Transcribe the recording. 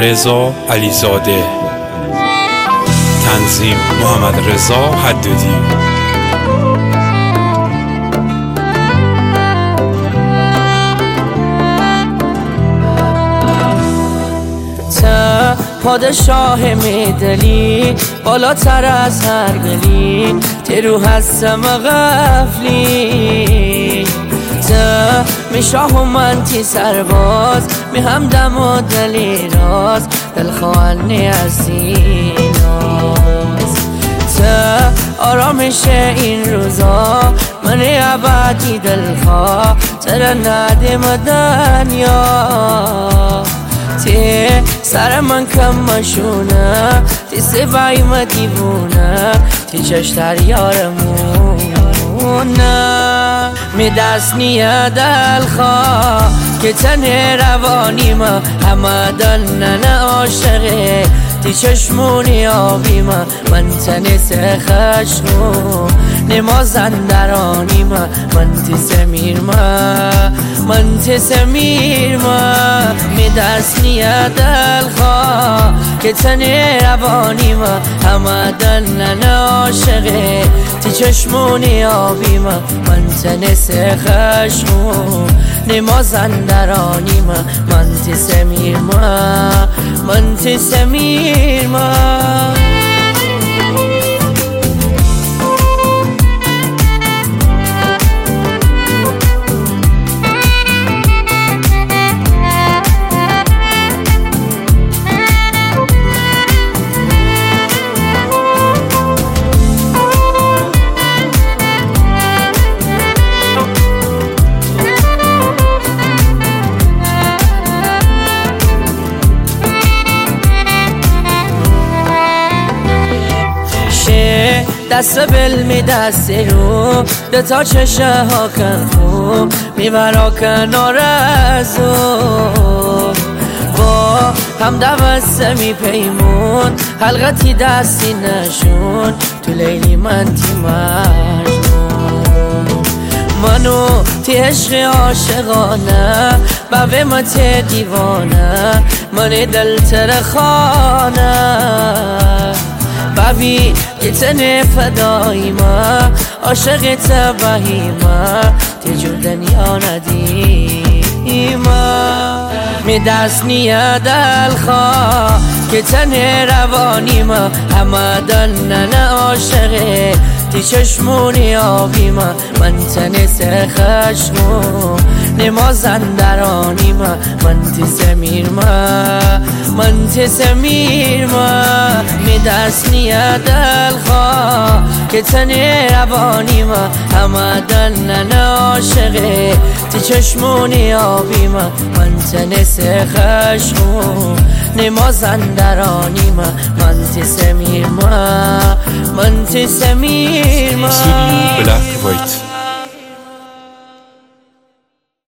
رضا علیزاده، تنظیم محمد رضا حدادی. پادشاه میدلی بالاتر از هر گلی، ترو هستم غفلی تا می شاه و من تی سرباز، می همدم و دلی راز، دل خواهنی از ایناز تا آرامش این روزا، من عبادی دلخواه تر ندیم دنیا. تی سر من کم مشونه، تی سبایی ما دیوونه، تی چشتر یارمونه. می دست نیه دلخواه که تن روانی ما همه دنن عاشقه، تی چشمونی آبی ما من تن سخشمون نمازن درانی ما، من تی سمیر ما من تی سمیر ما. می دست نیه دلخواه که تن روانی ما همه دنن عاشقه، تی چشمونی آبی ما من تن سخشمون نمازن درانی ما، من تی سمیر ما من تی سمیر ما. دست بل می دست رو ده تا چشه ها کن خوب میبرا کنار ازو، با هم دوسته می پیمون حلقتی دستی نشون، تو لیلی من تی مجنون، منو تی عشق عاشقانه بابه ما تی دیوانه، من دل تر خانه بابی که تن فدایی ما عاشق تباهی ما، تی جو دنیا ندی ما. می دست نیه دلخواه که تن روانی ما همه دنن عاشقه، تی چشمونی آبی ما من تن سخشمون نمازن درانی ما، من تی سمیر ما من تی سمیر ما. می دست نیه دلخواه که تن روانی ما همه دنن عاشقه، تی چشمونی آبی ما من تن سخشمون نمازن درانی ما، من تی سمیر ما من تی سمیر ما. Studio Black White.